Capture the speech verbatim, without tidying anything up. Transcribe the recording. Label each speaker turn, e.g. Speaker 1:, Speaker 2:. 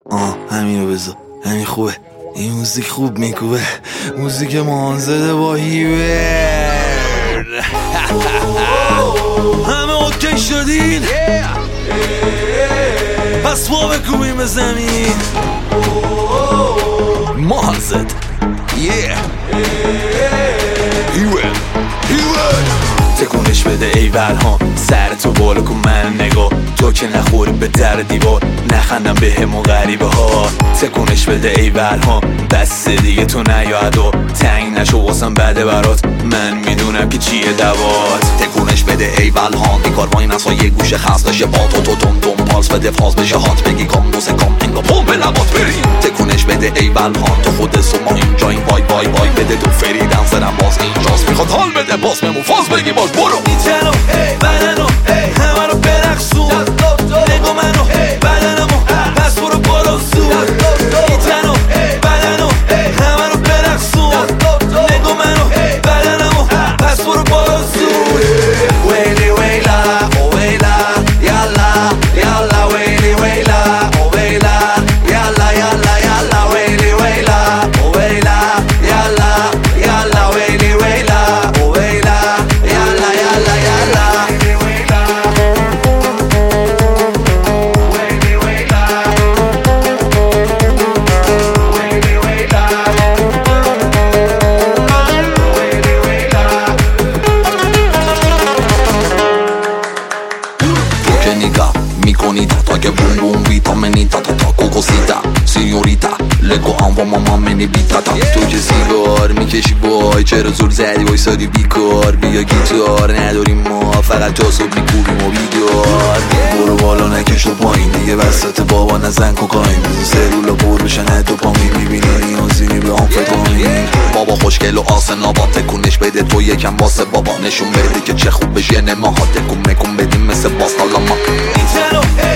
Speaker 1: آه همینو بذار، همین خوبه، این موزیک خوب میکوبه، موزیک مانزده با هیوه. همه اوکی شدین؟ پس ما بکوبیم به زمین. مانزد یه هیوه هیوه. تکونش بده ای ولهام، سر تو بالا کن من نگاه، تو که نخوری به در دیوار، نخندم به همون غریبه ها. تکونش بده ای ولهام، بس دیگه تو نیاد و تنگ نشو واسم بده برات، من میدونم که چیه دوات.
Speaker 2: تکونش بده ای ولهام، این کار با این اصلا یه گوشه خست بشه با تو تو تون تون پالس بده فاز بشه هات، بگی کام دوسه کام انگا پوم به لبات بریم. تکونش بده ای ولهام، تو خود سو ما اینجا این وای وای وای بده تو فریدم زدم باز اینجاست، میخواد حال بده باز بمون فاز بگی باز برو.
Speaker 1: اینجانو بدنو همه رو برقصون، نگو منو بدنمو پس برو برو زود. اینجانو بدنو همه رو برقصون، نگو منو بدنمو پس برو برو زود.
Speaker 2: ویلی ویلا او ویلا یالا یالا ویلی ویلا او ویلا یالا یالا یالا ویلی ویلا او ویلا یالا یالا ویلی ویلا او ویلا یالا یالا یالا ویلی ویلا ویلی ویلا ویلی ویلا ویلی ویلا. تو که نگاه میکنی تا تا که بوم بوم ویتامینی تا تا تا کوکوسیتا سینیوریتا لگو هم و ماما منی بیتا تا. تو که سیگار میکشی وای چرا زور زدی وایسادی بیکار، بیا گیتار نداریم ما فقط جاسوب میکوبیم و بیدار. برو بالا نکش تو پایین دیگه وسط بابا نزن کوکاین، سلولا پر بشن دوپامین، میبینی نیازی به هم فکرین. بابا خوشگل و آسنا با تکونش بده تو یکم واسه بابا، نشون بده که چه خوب بشه نماها، تکون مکون بدیم مثل باس حالا ما.
Speaker 1: اینجانو